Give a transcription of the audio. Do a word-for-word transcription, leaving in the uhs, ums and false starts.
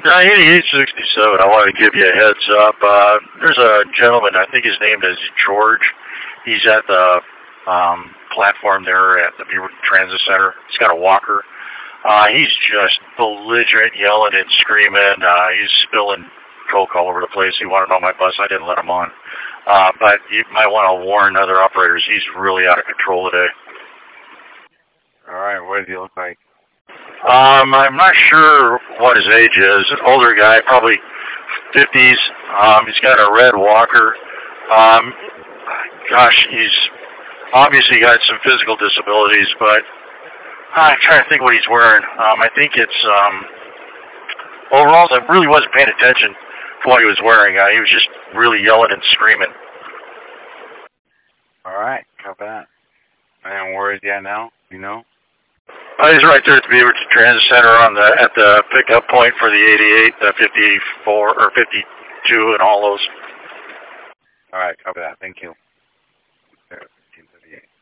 Uh, eighty-eight sixty-seven, I want to give you a heads up. Uh, there's a gentleman, I think his name is George. He's at the um, platform there at the Beaver Transit Center. He's got a walker. Uh, he's just belligerent, yelling and screaming. Uh, he's spilling coke all over the place. He wanted on my bus. I didn't let him on. Uh, but you might want to warn other operators. He's really out of control today. All right, what does he look like? Um, I'm not sure what his age is. An older guy, probably fifties. Um, he's got a red walker. Um, gosh, he's obviously got some physical disabilities, but I'm trying to think what he's wearing. Um, I think it's, um, overall, I really wasn't paying attention to what he was wearing. Uh, he was just really yelling and screaming. All right, copy that. And where is he at now? You know? Uh, he's right there at the Beaver Transit Center on the at the pickup point for the eighty-eight, the fifty-four, or fifty-two, and all those. All right, copy that. Thank you. fifteen thirty-eight.